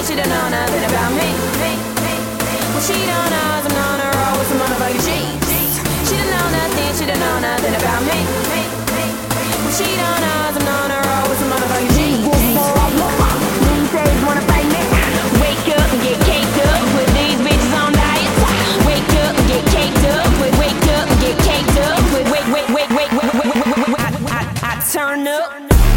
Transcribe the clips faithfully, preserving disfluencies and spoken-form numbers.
nothing, she don't know nothing about me. Well, she don't know I'm on her roll with some motherfucking cheese. She don't know nothing, she don't know nothing about me. Well, she don't know I'm on her roll with some motherfucking cheese. These days wanna fight me. Wake up and get caked up with these bitches on diets. Wake up and get caked up with, wake up and get caked up with, wait, wait, wait, wait, wait, wait, wait, wait, wait. I, I, I turn up.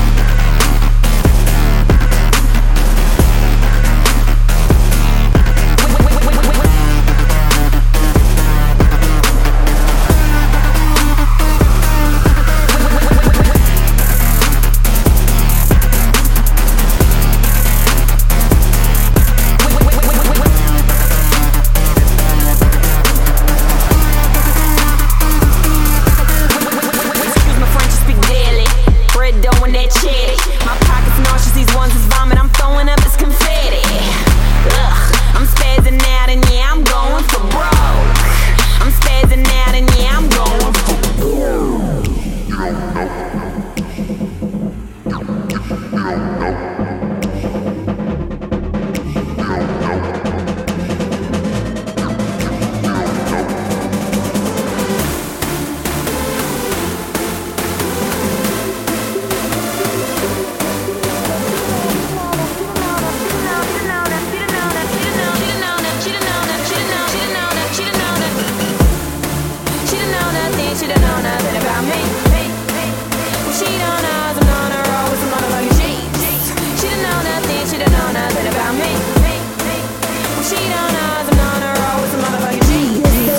She don't know nothing about me. Well, she don't know I'm on her roll with some motherfucking cheese. She don't know nothing, she don't know nothing about me. Well, she don't know I'm on her roll with some motherfucking cheese.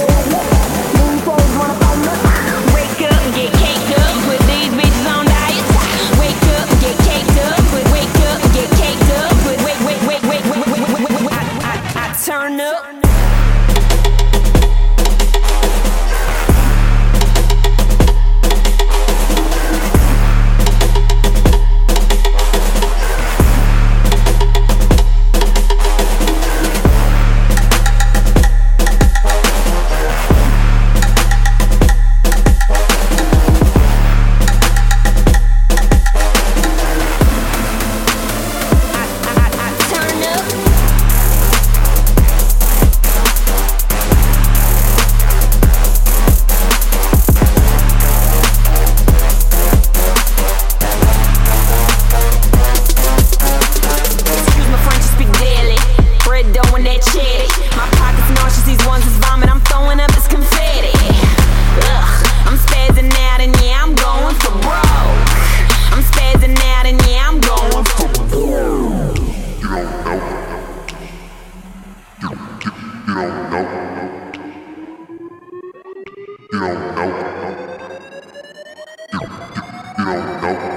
Wake up and get caked up with these bitches on diets. Wake up and get caked up with, wake up and get caked up with, wait, wait, wait, wait, wait, wait, wait, wait, wait. I, I, I turn up. You don't know. You don't know.